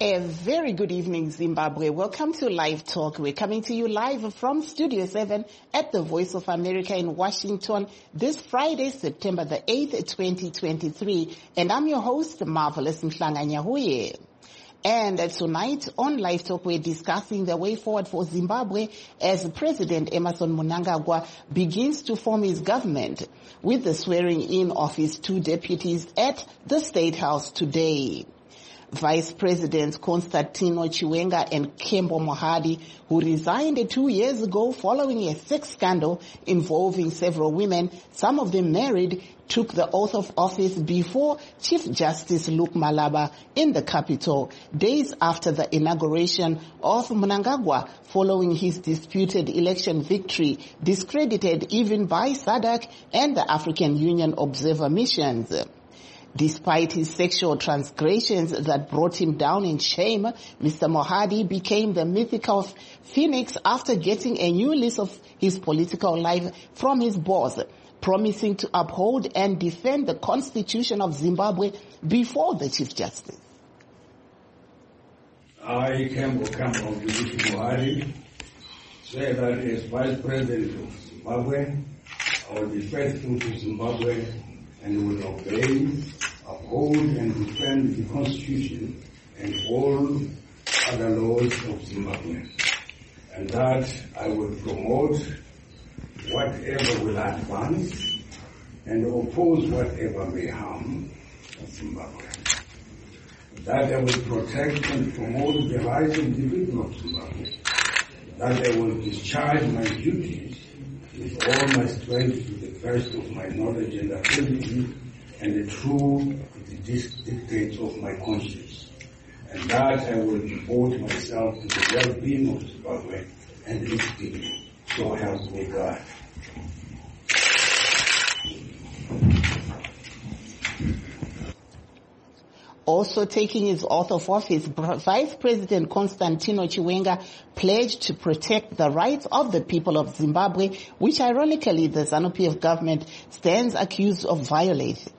A very good evening, Zimbabwe. Welcome to Live Talk. We're coming to you live from Studio 7 at the Voice of America in Washington this Friday, September the 8th, 2023. And I'm your host, Marvelous Mhlanganyahuye. And tonight on Live Talk, we're discussing the way forward for Zimbabwe as President Emmerson Mnangagwa begins to form his government with the swearing in of his two deputies at the State House today. Vice Presidents Constantino Chiwenga and Kembo Mohadi, who resigned 2 years ago following a sex scandal involving several women, some of them married, took the oath of office before Chief Justice Luke Malaba in the capital, days after the inauguration of Mnangagwa following his disputed election victory, discredited even by SADC and the African Union observer missions. Despite his sexual transgressions that brought him down in shame, Mr. Mohadi became the mythical phoenix after getting a new lease of his political life from his boss, promising to uphold and defend the Constitution of Zimbabwe before the Chief Justice. I, Kembo Mohadi, say that as Vice President of Zimbabwe, I will be faithful to Zimbabwe and will obey, uphold and defend the Constitution and all other laws of Zimbabwe. And that I will promote whatever will advance and oppose whatever may harm Zimbabwe. That I will protect and promote the rights of the people of Zimbabwe. That I will discharge my duties with all my strength to the best of my knowledge and ability and true to the dictates of my conscience. And that I will devote myself to the well-being of Zimbabwe and its people. So help me God. Also taking his oath of office, Vice President Constantino Chiwenga pledged to protect the rights of the people of Zimbabwe, which ironically the ZANU-PF government stands accused of violating.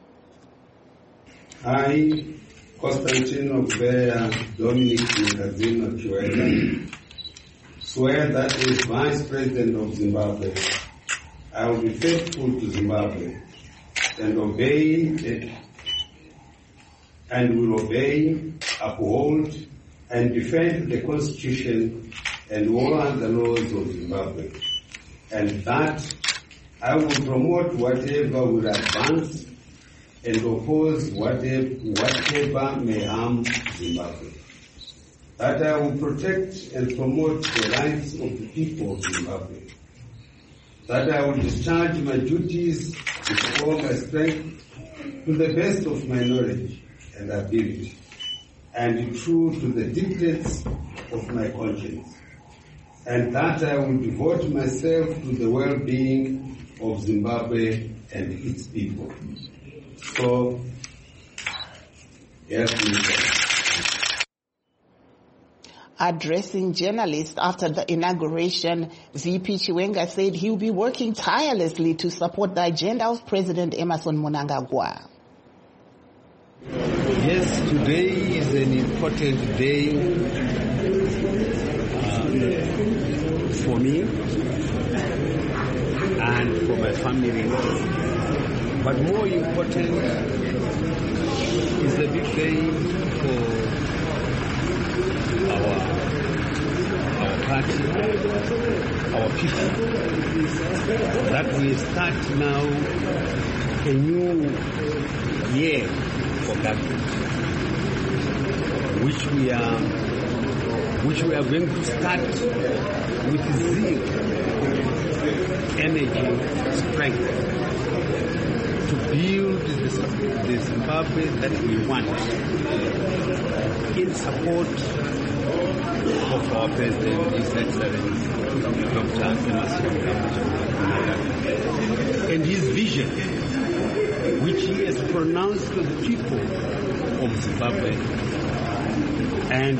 I, Constantino Dominic Nkazino Chiwenga, swear that as Vice President of Zimbabwe, I will be faithful to Zimbabwe and will obey, uphold, and defend the Constitution and all other laws of Zimbabwe, and that I will promote whatever will advance and oppose whatever may harm Zimbabwe. That I will protect and promote the rights of the people of Zimbabwe. That I will discharge my duties with all my strength to the best of my knowledge and ability, and true to the dictates of my conscience, and that I will devote myself to the well-being of Zimbabwe and its people. So, yes, please. Addressing journalists after the inauguration, VP Chiwenga said he will be working tirelessly to support the agenda of President Emmerson Mnangagwa. Yes, today is an important day for me and for my family. But more important is a big day for our party, our people. That we start now a new year for government, which we are going to start with zeal, energy, strength to build the Zimbabwe that we want in support of our President, His Excellency Dr. Emmerson Mnangagwa, and his vision, which he has pronounced to the people of Zimbabwe and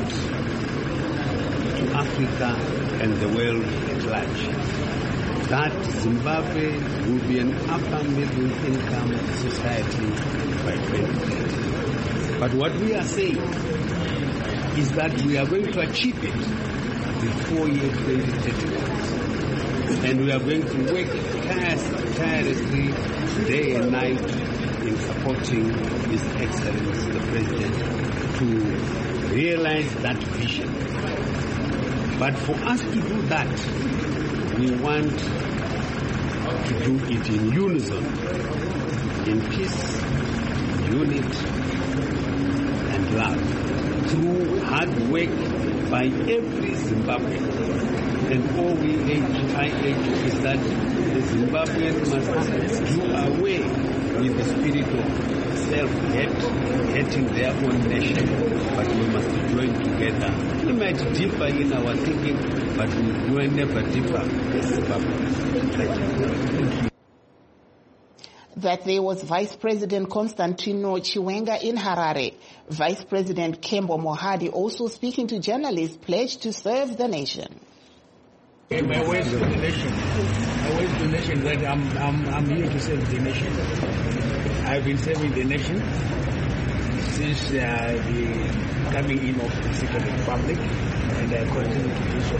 to Africa and the world at large, that Zimbabwe will be an upper middle income society by 2030. But what we are saying is that we are going to achieve it before year 2030. And we are going to work tirelessly day and night in supporting His Excellency the President to realize that vision. But for us to do that, we want to do it in unison, in peace, unity, and love, through hard work by every Zimbabwean. And all I urge is that the Zimbabweans must do away with the spirit of self-hate, hating their own nation, but we must join together. We might differ in our thinking, but we will never differ as Zimbabweans. Thank you. That there was Vice President Constantino Chiwenga in Harare. Vice President Kembo Mohadi, also speaking to journalists, pledged to serve the nation. My words to the nation. My words to the nation that I'm here to serve the nation. I've been serving the nation since the coming in of the Second Republic, and I continue to do so.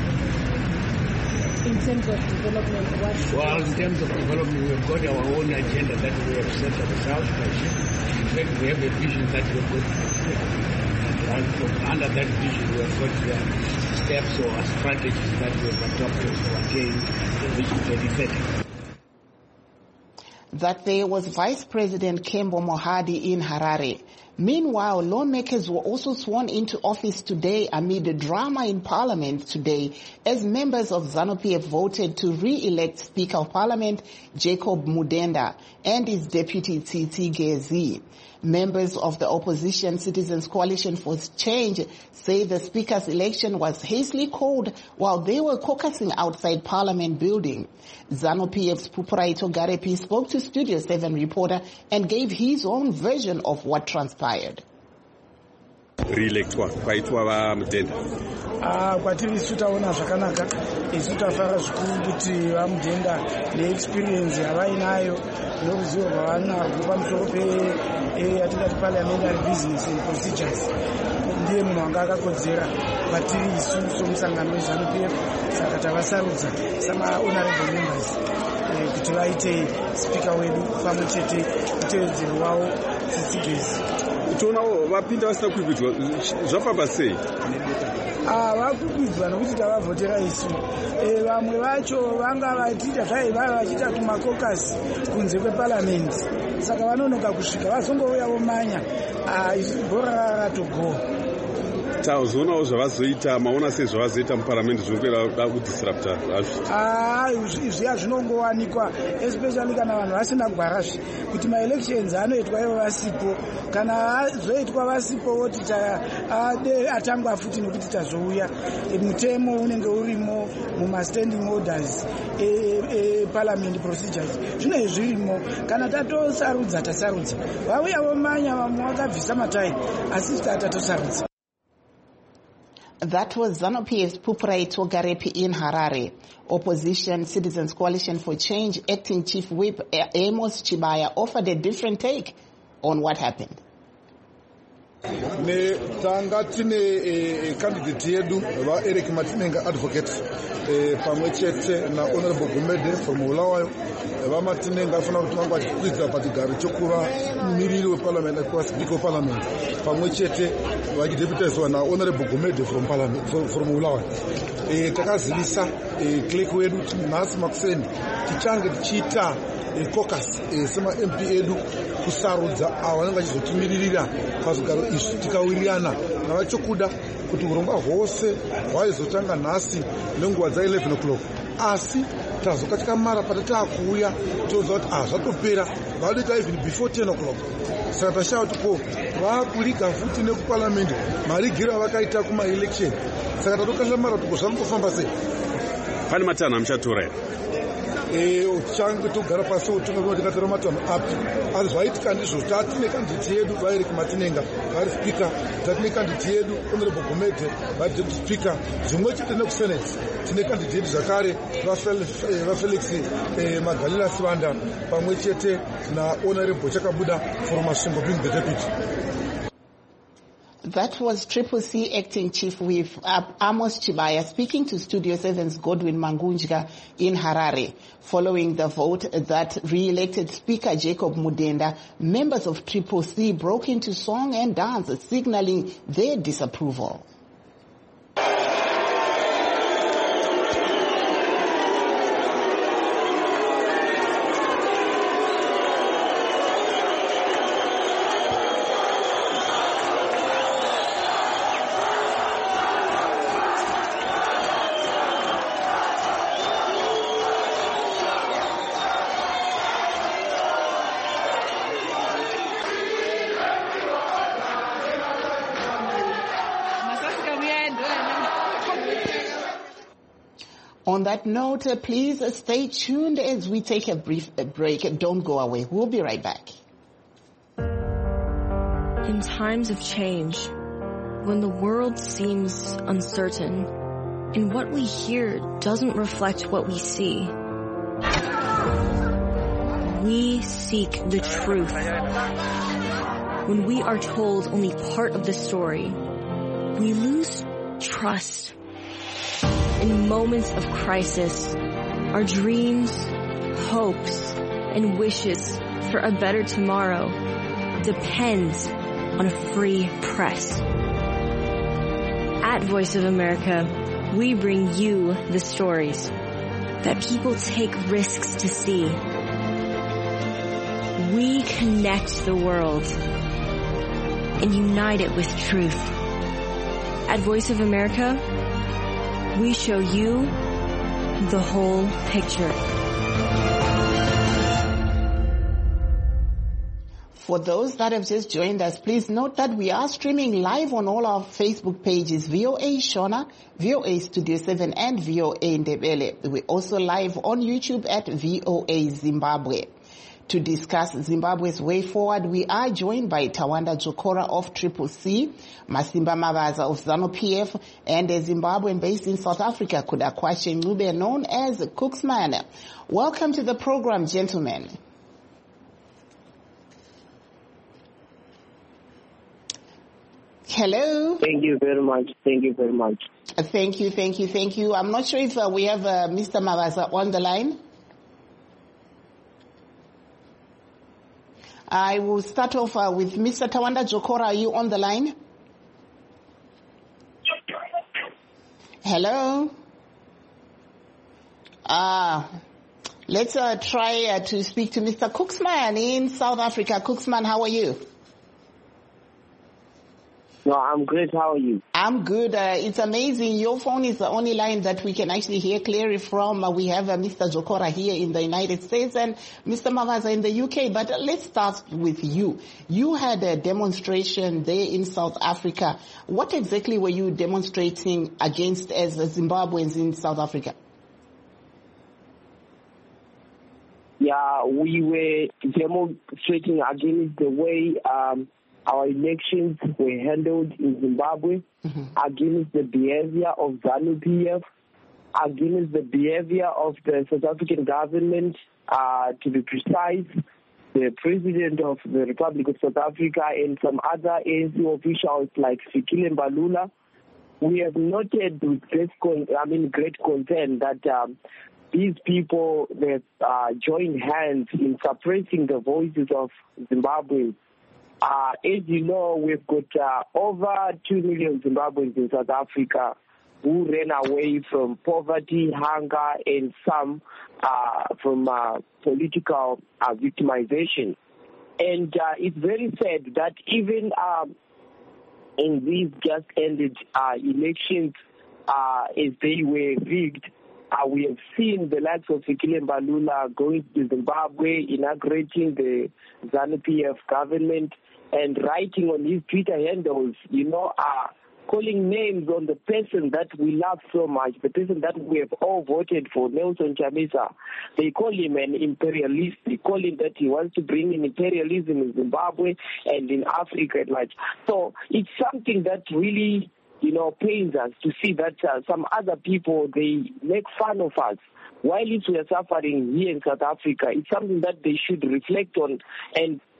In terms of development, well, in terms of development, we've got our own agenda that we have set ourselves. In fact, we have a vision that we've got to fulfill. And under that vision, we have got steps or strategies that we have adopted to attain the Vision 2030. That there was Vice President Kembo Mohadi in Harare. Meanwhile, lawmakers were also sworn into office today amid the drama in Parliament today as members of ZANU-PF voted to re-elect Speaker of Parliament Jacob Mudenda and his deputy Tsitsi Gezi. Members of the opposition Citizens Coalition for Change say the Speaker's election was hastily called while they were caucusing outside Parliament building. ZANU-PF's Pupurai Togarepi spoke to Studio 7 reporter and gave his own version of what transpired. Re-electwa kwaitwa va Mudenda. Kwatiri isu taona zvakanaka, isu tafara zvikuru kuti vaMudenda neexperience yavainayo noruzivo rwavanarwo pamusoro yatingati parliamentary business and procedures. Ndiye munhu wanga akakodzera kwatiri isu somusangano weZANU-PF, saka tavasarudza sama-honorable members kuti vaite speaker wedu pamwe chete mutevedzero wavo Tsitsi Gezi. Tonawo vapinda vasina kuigwidzwa zvafamba sei? Vakuigwidzwa nokuti tavavhotera isu. Vamwe vacho vanga vachiita zvaiva vachiita kumakokasi kunze kweparliament, saka vanonoka kusvika vazongouya vomanya bhora ratogoa. Tazoonawo zvavazoita, maona sei zvavazoita muparliament zvinopera kudisrupta izvi hazvinongowanikwa, especially kana vanhu vasina gwarazve kuti maelections anoitwa ivo vasipo. Kana azoitwa vasipo voti atangwa futi nokuti tazouya mutemo unenge urimo mumastanding orders parliament procedures zvine zvirimo. Kana tatosarudza tasarudza, vauya vomanya vamwe vakabvisa matai asi tatosarudza. That was ZANU-PF's Pupurai Togarepi in Harare. Opposition Citizens Coalition for Change acting Chief Whip Amos Chibaya offered a different take on what happened. Tanga tine candidate yedu va Eric Matinenga advocate pamwe chete na Honorable Gumede from Bulawayo. Va Matinenga afuna kuti vanga vachikwidza pachigaro chokuva mumiriri weparliament akuva speaker of parliament pamwe chete vachideputizwa na Honorable Gumede from parliament from Bulawayo. Takazivisa clerk wedu kuti nhasi makuseni tichange tichiita caucus sema MP edu kusarudza avo vanenge vachizotimiririra pazvigaro izvi tikawirirana navachokuda kuti urongwa hwose hwaizotanga nhasi nenguva dza11 o'clock, asi tazokatika mara patatakuuya toziva kuti zvatopera vadoita even before 10 o'clock. Saka tashava kuti ko vakuriga futi nekuparliament marigiro avakaita kumaelection, saka tatokashira mara kuti zvangofamba sei. Pane matanho amuchatora here? Uchange togara pasi utonga tikatora matanho api, asi zvaitika ndizvo. Tatine candidate yedu vaEric Matinenga vari speaker, tatine candidate yedu Honorable Gumede vari deputy speaker, zvimwe chete nekusenate tine candidate zvakare vaFelix Magalila Sivanda pamwe chete na Honorable Chakabuda from Masvingo being the deputy. That was Triple C Acting Chief Whip Amos Chibaya speaking to Studio 7's Godwin Mangunjka in Harare. Following the vote that re-elected Speaker Jacob Mudenda, members of Triple C broke into song and dance, signaling their disapproval. On that note, please stay tuned as we take a brief break. Don't go away. We'll be right back. In times of change, when the world seems uncertain and what we hear doesn't reflect what we see, we seek the truth. When we are told only part of the story, we lose trust. In moments of crisis, our dreams, hopes, and wishes for a better tomorrow depends on a free press. At Voice of America, we bring you the stories that people take risks to see. We connect the world and unite it with truth. At Voice of America, we show you the whole picture. For those that have just joined us, please note that we are streaming live on all our Facebook pages, VOA Shona, VOA Studio 7, and VOA Ndebele. We're also live on YouTube at VOA Zimbabwe. To discuss Zimbabwe's way forward, we are joined by Tawanda Jokora of Triple C, Masimba Mavaza of ZANU-PF, and a Zimbabwean based in South Africa, Kudakwashe Ngube, known as Cooksman. Welcome to the program, gentlemen. Hello. Thank you very much. Thank you very much. Thank you. I'm not sure if we have Mr. Mavaza on the line. I will start off with Mr. Tawanda Jokora. Are you on the line? Hello? Let's try to speak to Mr. Cooksman in South Africa. Cooksman, how are you? No, I'm great. How are you? I'm good. It's amazing. Your phone is the only line that we can actually hear clearly from. We have Mr. Jokora here in the United States and Mr. Mavaza in the UK. But let's start with you. You had a demonstration there in South Africa. What exactly were you demonstrating against as Zimbabweans in South Africa? Yeah, we were demonstrating against the way our elections were handled in Zimbabwe, against the behavior of ZANU-PF, against the behavior of the South African government, to be precise, the President of the Republic of South Africa and some other ANC officials like Fikile Mbalula. We have noted with great concern that these people that joined hands in suppressing the voices of Zimbabweans. As you know, we've got over 2 million Zimbabweans in South Africa who ran away from poverty, hunger, and some from political victimization. And it's very sad that even in these just ended elections, as they were rigged, we have seen the likes of Fikile Mbalula going to Zimbabwe, inaugurating the ZANU-PF government, and writing on his Twitter handles, calling names on the person that we love so much, the person that we have all voted for, Nelson Chamisa. They call him an imperialist. They call him that he wants to bring in imperialism in Zimbabwe and in Africa at large. So it's something that really, pains us to see that some other people, they make fun of us. While we are suffering here in South Africa, it's something that they should reflect on and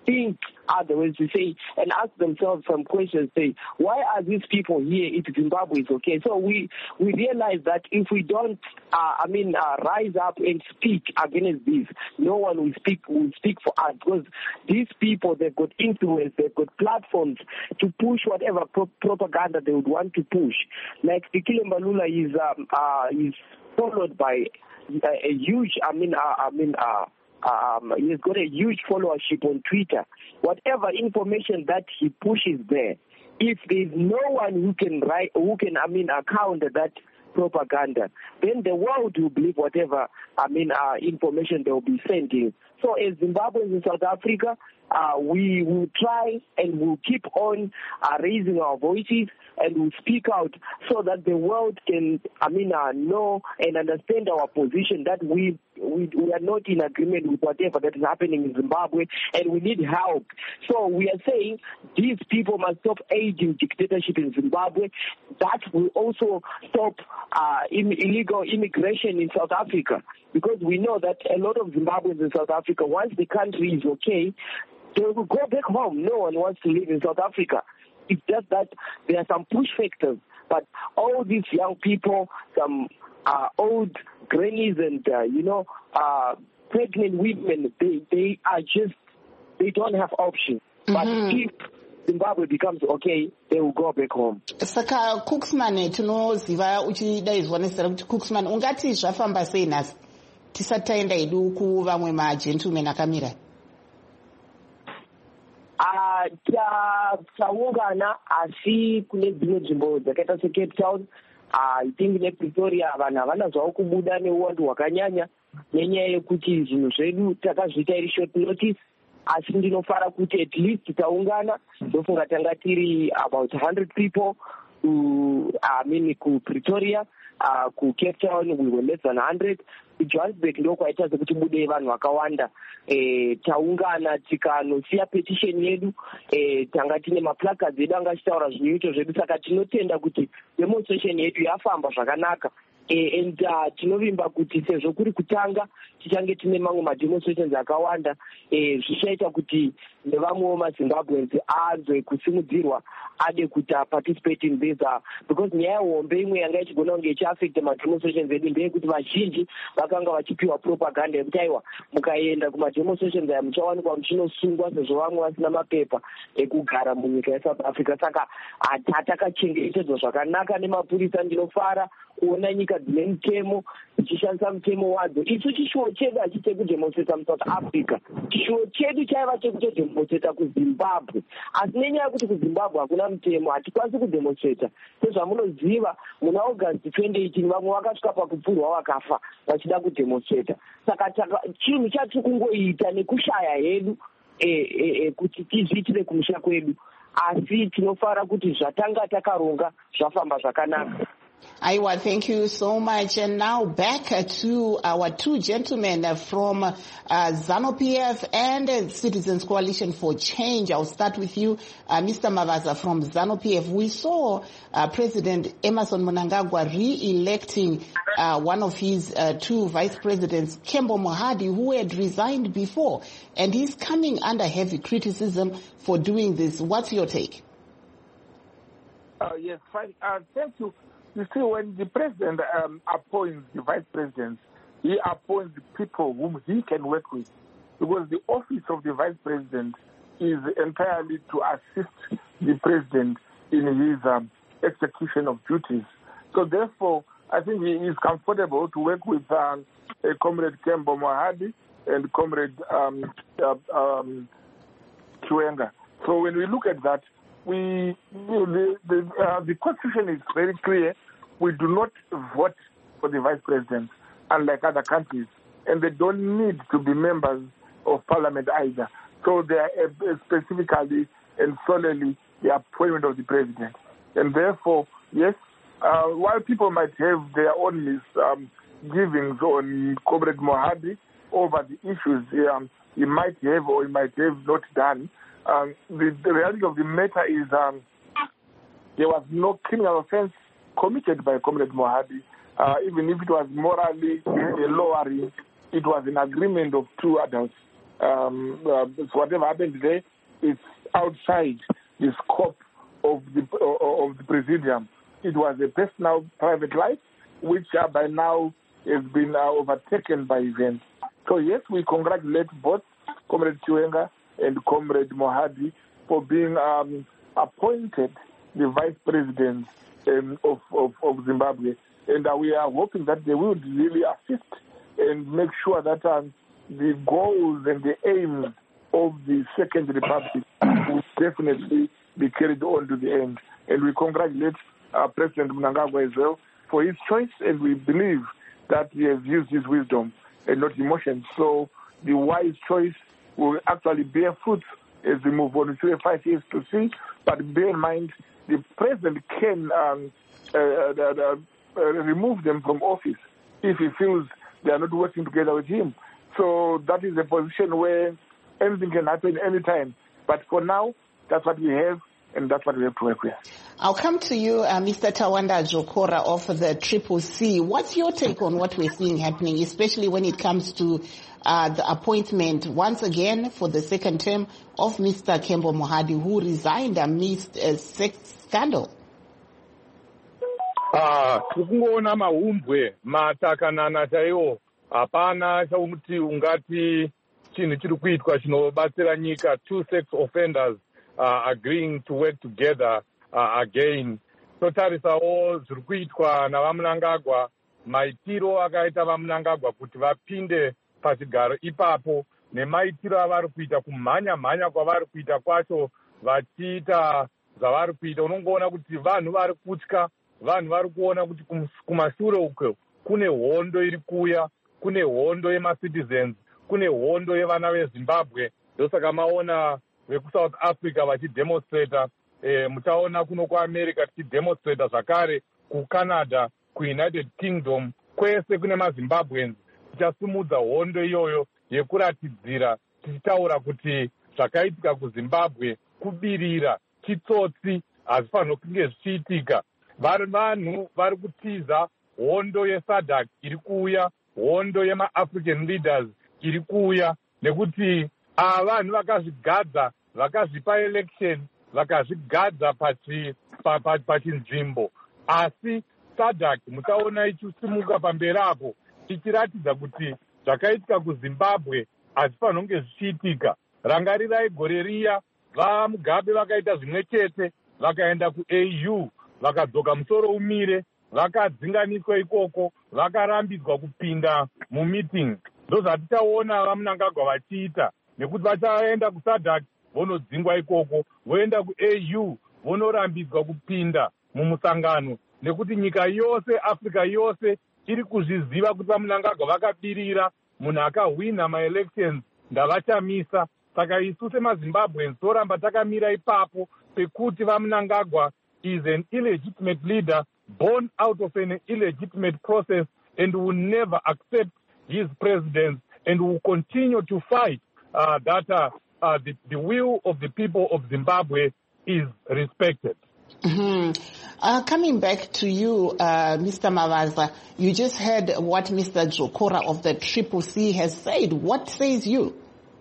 think otherwise, to say and ask themselves some questions. Say, why are these people here if Zimbabwe is okay? So we realize that if we don't, rise up and speak against this, no one will speak for us, because these people, they've got influence, they've got platforms to push whatever propaganda they would want to push. Like Fikile Mbalula is followed by a huge, he's got a huge followership on Twitter. Whatever information that he pushes there, if there's no one who can counter that propaganda, then the world will believe whatever information they will be sending. So as Zimbabweans in South Africa, we will try and we'll keep on raising our voices and we'll speak out so that the world can know and understand our position, that we are not in agreement with whatever that is happening in Zimbabwe, and we need help. So we are saying these people must stop aiding dictatorship in Zimbabwe. That will also stop illegal immigration in South Africa, because we know that a lot of Zimbabweans in South Africa, once the country is okay, they will go back home. No one wants to live in South Africa. It's just that there are some push factors. But all these young people, some old grannies and, pregnant women, they don't have options. But if Zimbabwe becomes okay, they will go back home. Saka Cooksman tinoziva uchidaidzwa nezera kuti Cooksman ungati zvafamba sei nhasi tisati taenda hedu kuvamwe magentlemen akamira? Taungana asi kune dzimwe nzvimbo dzakaita seCape Town, I think nePretoria vanhu havana zvavo kubuda neuwandu hwakanyanya nenyaya yekuti zvinhu zvedu takazviita iri short notice. Asi ndinofara kuti at least taungana, ndofunga tanga tiri about 100 people kuPretoria, kuCape Town we were less than 100. Johannesburg ndo kwaita sekuti bude vanhu vakawanda. Taungana tikanosiya petition yedu, tanga tine maplacards edu anga achitaura zvinyoito zvedu, saka tinotenda kuti demonstration yedu yafamba zvakanaka. And tinovimba kuti sezvo kuri kutanga tichange tine mamwe mademonstrations akawanda, zvichaita kuti nevamwewo maZimbabweans anzwe kusimudzirwa ade kuti participate in this, because nyaya hombe imwe yanga ichigona kunge ichiaffecta mademonstrations edu ndeyekuti vazhinji vakanga vachipiwa propaganda yekuti aiwa mukaenda kumademonstrations aya muchawanikwa muchinosungwa sezvo vamwe vasina mapepa ekugara munyika yeSouth Africa. Saka hatakachengetedzwa zvakanaka nemapurisa. Ndinofara kuona nyika dzine mutemo dzichishandisa mutemo wadzo. Isu chishuwo chedu hachite kudemonstrata muSouth Africa, chishuwo chedu chaiva chekutodemonstrata kuZimbabwe. Asi nenyaya yekuti kuZimbabwe hakuna mutemo, hatikwanisi kudemonstrata. Sezvamunoziva muna August 2018 vamwe vakasvika pakupfurwa vakafa vachida kudemonstrata. Saka chinhu chatiri kungoita nekushaya hedu kuti tizviitire kumusha kwedu, asi tinofara kuti zvatanga takaronga zvafamba zvakanaka. Aiwa, thank you so much. And now back to our two gentlemen from ZANU-PF and Citizens Coalition for Change. I'll start with you, Mr. Mavaza from ZANU-PF. We saw President Emmerson Mnangagwa re-electing one of his two vice presidents, Kembo Mohadi, who had resigned before, and he's coming under heavy criticism for doing this. What's your take? Yes, fine. Thank you. You see, when the president appoints the vice presidents, he appoints the people whom he can work with, because the office of the vice president is entirely to assist the president in his execution of duties. So therefore, I think he is comfortable to work with Comrade Kembo Mohadi and Comrade Chiwenga. So when we look at that, the Constitution is very clear. We do not vote for the vice president, unlike other countries, and they don't need to be members of parliament either. So they are specifically and solely the appointment of the president. And therefore, yes, while people might have their own misgivings on Comrade Mohadi over the issues he might have or he might have not done, the reality of the matter is there was no criminal offense committed by Comrade Mohadi. Even if it was morally lowering, it was an agreement of two adults. So whatever happened today is outside the scope of the presidium. It was a personal, private life, which by now has been overtaken by events. So yes, we congratulate both Comrade Chiwenga and Comrade Mohadi for being appointed the vice president of Zimbabwe. And we are hoping that they will really assist and make sure that the goals and the aims of the Second Republic will definitely be carried on to the end. And we congratulate President Mnangagwa as well for his choice, and we believe that he has used his wisdom and not emotions. So the wise choice will actually bear fruit as we move on. 3 or 5 years to see, but bear in mind the president can remove them from office if he feels they are not working together with him. So that is a position where anything can happen anytime. But for now, that's what we have, and that's what we have to work with. I'll come to you, Mr. Tawanda Jokora of the CCC. What's your take on what we're seeing happening, especially when it comes to the appointment, once again, for the second term of Mr. Kembo Mohadi, who resigned amidst a sex scandal? Tikungoona mahumbwe matakanana chaiwo, hapana chauti ungati chinhu chiri kuitwa chinobatsira nyika. 2 sex offenders agreeing to work together again. Totarisawo zviri kuitwa navaMnangagwa, maitiro akaita vaMnangagwa kuti vapinde pachigaro ipapo, nemaitiro avari kuita, kumhanya kwavari kuita kwacho vachiita zvavari kuita. Unongoona kuti vanhu vari kutya, vanhu vari kuona kuti kumashure uko kune hondo iri kuuya, kune hondo yemacitizens, kune hondo yevana veZimbabwe. Ndosaka maona vekuSouth Africa vachidemonstrata, mutaona kuno kuAmerica tichidemonstrata zvakare, kuCanada, kuUnited Kingdom, kwese kune maZimbabweans. Tichasimudza hondo iyoyo yekuratidzira, tichitaura kuti zvakaitika kuZimbabwe kubirira, chitsotsi, hazvifanirwi kunge zvichiitika. Vanhu vari kutiza hondo yeSADC iri kuuya, hondo yemaAfrican leaders iri kuuya, nekuti vanhu vakazvigadza, vakazvipa election, vakazvigadza pachinzvimbo. Asi SADC mutaona ichisimuka pamberi apo, ichiratidza kuti zvakaitika kuZimbabwe hazvifanirwi kunge zvichiitika. Rangarirai gore riya, vaMugabe vakaita zvimwe chete, vakaenda kuAU, vakadzoka musoro umire, vakadzinganiswa ikoko, vakarambidzwa kupinda mumeeting. Ndozvatichaona vaMnangagwa vachiita, nekuti vachaenda kuSADC vonodzingwa ikoko, voenda kuAU vonorambidzwa kupinda mumusangano, nekuti nyika yose, Africa yose iri kuzviziva kuti vaMnangagwa vakabirira, munhu akahwina maelections ndavachamisa. Saka isu semaZimbabweans toramba takamira ipapo pekuti vaMnangagwa is an illegitimate leader born out of an illegitimate process, and will never accept his presidency, and will continue to fight that the will of the people of Zimbabwe is respected. Mm-hmm. Coming back to you, Mr. Mavaza, you just heard what Mr. Jokora of the CCC has said. What says you?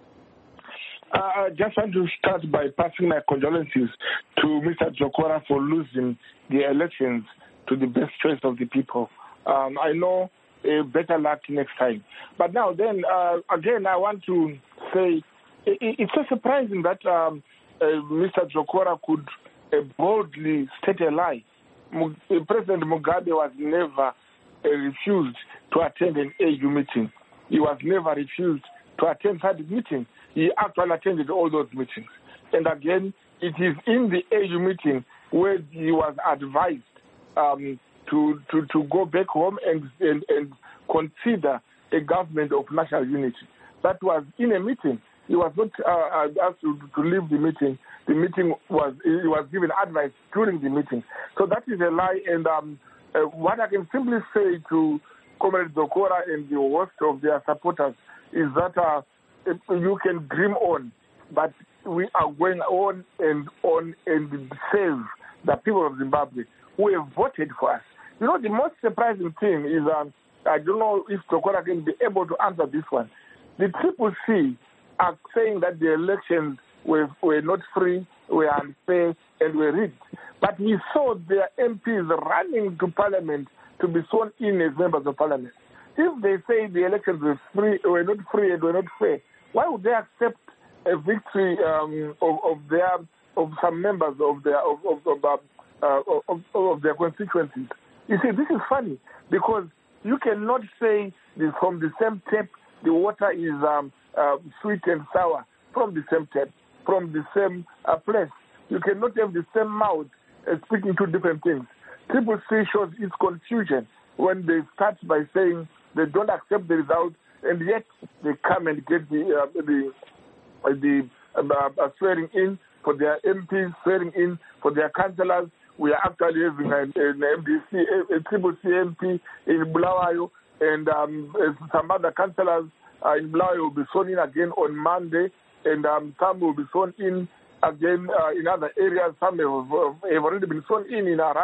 I just want to start by passing my condolences to Mr. Jokora for losing the elections to the best choice of the people. I know better luck next time. But now then, again, I want to say it's so surprising that Mr. Jokora could boldly state a lie. President Mugabe was never refused to attend an AU meeting. He was never refused to attend SADC meeting. He actually attended all those meetings. And again, it is in the AU meeting where he was advised to go back home and consider a government of national unity. That was in a meeting. He was not asked to leave the meeting. The meeting he was given advice during the meeting. So that is a lie. And what I can simply say to Comrade Jokora and the host of their supporters is that you can dream on, but we are going on and save the people of Zimbabwe who have voted for us. You know, the most surprising thing is, I don't know if Jokora can be able to answer this one. The CCC are saying that the elections were not free, were unfair, and were rigged. But we saw their MPs running to Parliament to be sworn in as members of Parliament. If they say the elections were not free and were not fair, why would they accept a victory of some members of their constituencies? You see, this is funny because you cannot say this from the same tap the water is sweet and sour from the same tap, from the same place. You cannot have the same mouth speaking two different things. Triple C shows its confusion when they start by saying they don't accept the result, and yet they come and get the swearing in for their MPs, swearing in for their councillors. We are actually having an MDC, a Triple C MP in Bulawayo, and some other councillors in Bulawayo will be sworn in again on Monday, and some will be sworn in again in other areas. Some have already been sworn in Harare,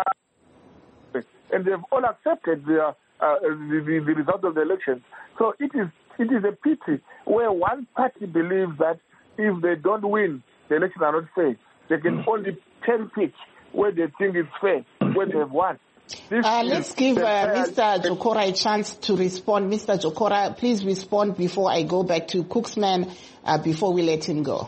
and they've all accepted the result of the election. So it is a pity where one party believes that if they don't win, the elections are not fair. They can only cherry-pick where they think it's fair, where they've won. Let's give Mr. Jokora a chance to respond. Mr. Jokora, please respond before I go back to Cooksman, before we let him go.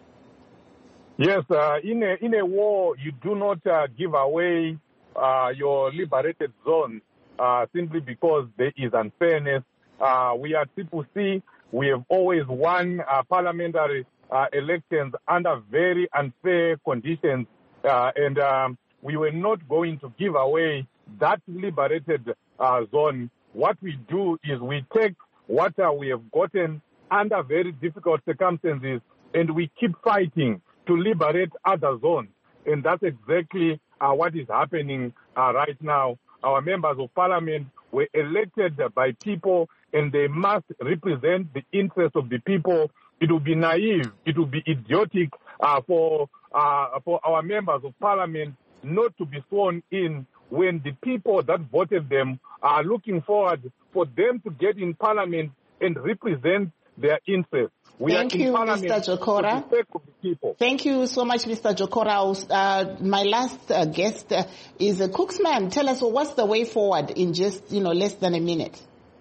Yes, in a war, you do not give away your liberated zone simply because there is unfairness. We are Triple C. We have always won parliamentary elections under very unfair conditions, and we were not going to give away that liberated zone. What we do is we take what we have gotten under very difficult circumstances and we keep fighting to liberate other zones. And that's exactly what is happening right now. Our members of parliament were elected by people and they must represent the interests of the people. It would be naive, it would be idiotic for our members of parliament not to be sworn in when the people that voted them are looking forward for them to get in parliament and represent their interests. Thank you, Mr. Jokora. Thank you so much, Mr. Jokora. My last guest is Cooksman. Tell us, what's the way forward in just less than a minute?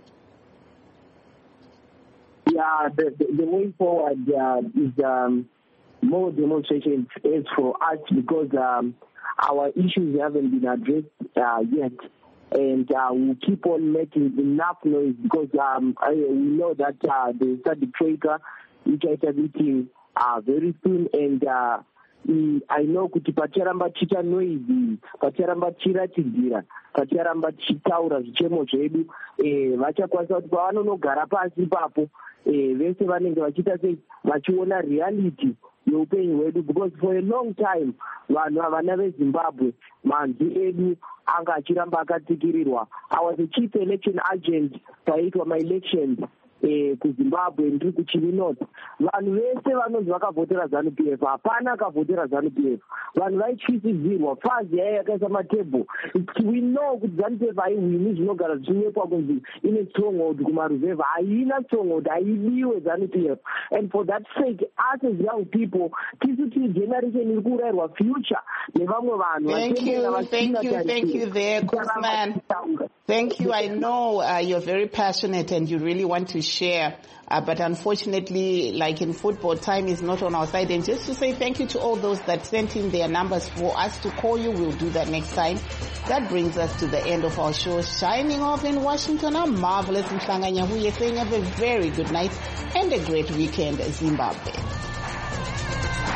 Yeah, the way forward is more demonstrations as for us because our issues haven't been addressed yet. And we'll keep on making enough noise because we know that the study tracker which are meeting very soon, and I know kuti pacharamba chita noise, pacharamba chiratidzira, pacharamba chitaura zvichemo zvedu, vachakwanisa kuti pavanonogara pasi ipapo vese vanenge vachiita sei vachiona reality yeupenyu hwedu, because for a long time vanhu havana vezimbabwe manzi edu anga achiramba akatsikirirwa. I was a chief election agent paiitwa ma-elections kuzimbabwe ndiri kuchivi north. Vanhu vese vanonzi vakavhotera ZANU-PF, hapana akavhotera ZANU-PF. Vanhu vaityisidzirwa, fazi yaiya yakaisa matebho. We know kuti ZANU-PF haihwini zvinogara zvichinyepa kunzi ine stronghold kumaruzevha. Haina stronghold, haidiwe ZANU-PF. And for that sake, us as young people, tisu ti generation iri kuurayirwa future nevamwe vanhu. Thank you there, Cooksman. Thank you. I know you're very passionate and you really want to share, but unfortunately, like in football, time is not on our side. And just to say thank you to all those that sent in their numbers for us to call you. We'll do that next time. That brings us to the end of our show. Shining off in Washington, I'm Marvelous Mhlanga Nyahuye saying have a very good night and a great weekend, Zimbabwe.